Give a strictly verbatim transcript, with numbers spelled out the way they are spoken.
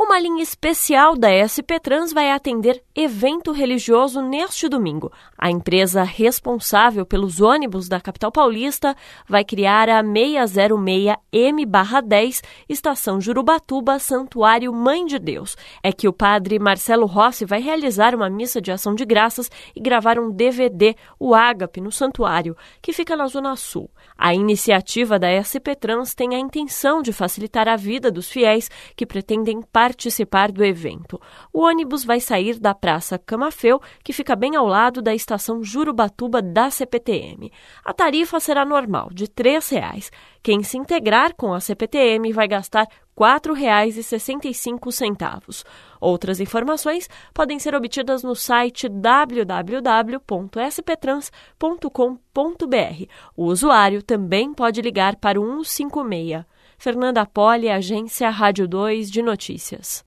uma linha especial da S P Trans vai atender evento religioso neste domingo. A empresa responsável pelos ônibus da capital paulista vai criar a seiscentos e seis M dez, Estação Jurubatuba, Santuário Mãe de Deus. É que o padre Marcelo Rossi vai realizar uma missa de ação de graças e gravar um D V D, o Ágape, no santuário, que fica na Zona Sul. A iniciativa da S P Trans tem a intenção de facilitar a vida dos fiéis que pretendem participar do evento. O ônibus vai sair da Praça Camafeu, que fica bem ao lado da Estação Jurubatuba da C P T M. A tarifa será normal, de três reais. Quem se integrar com a C P T M vai gastar quatro reais e sessenta e cinco centavos. Outras informações podem ser obtidas no site w w w ponto s p trans ponto com ponto b r. O usuário também pode ligar para o cento e cinquenta e seis. Fernanda Poli, Agência Rádio dois de Notícias.